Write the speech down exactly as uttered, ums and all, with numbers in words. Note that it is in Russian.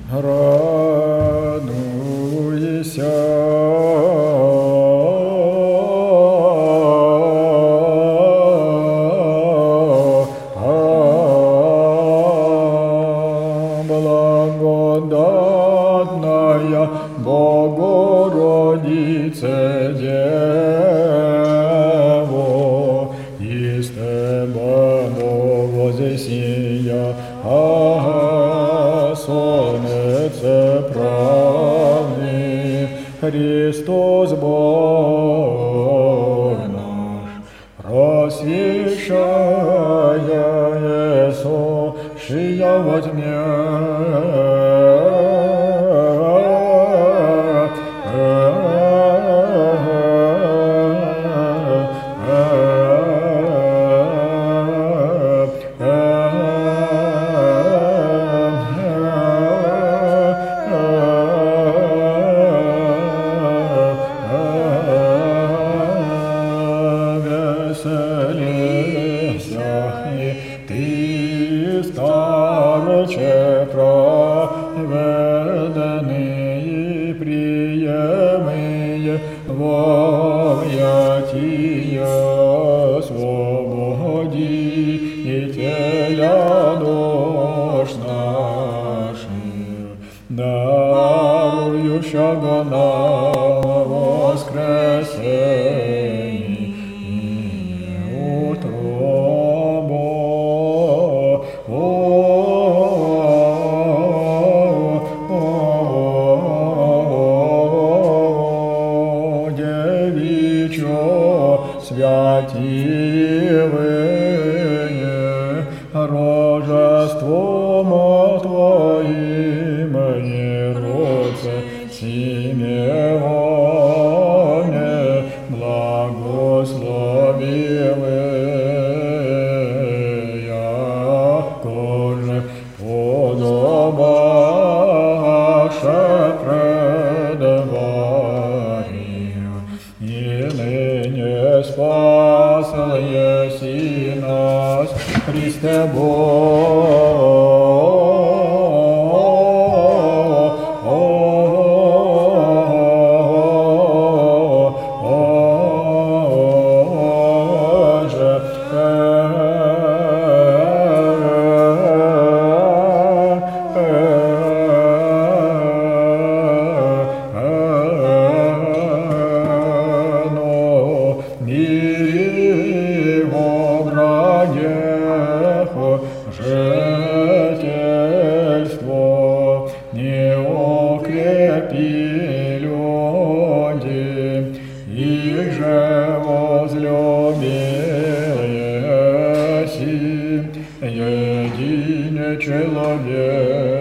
радуйся, благодатная Богородице Дево, из Тебя возвесия, солнце правды, Христос Бог наш, просвещая сошия во тьме, ты старче проведенные приемые во объятия свободителя душ наших, дарующего нам воскресение утробу. Святивые рожеством Твоим Еродце Симеоне благословивые, коже подобаше пред Богом, и ныне спас еси нас, Христе Боже. Жительство не укрепи люди, их же возлюбил еси, едине человек.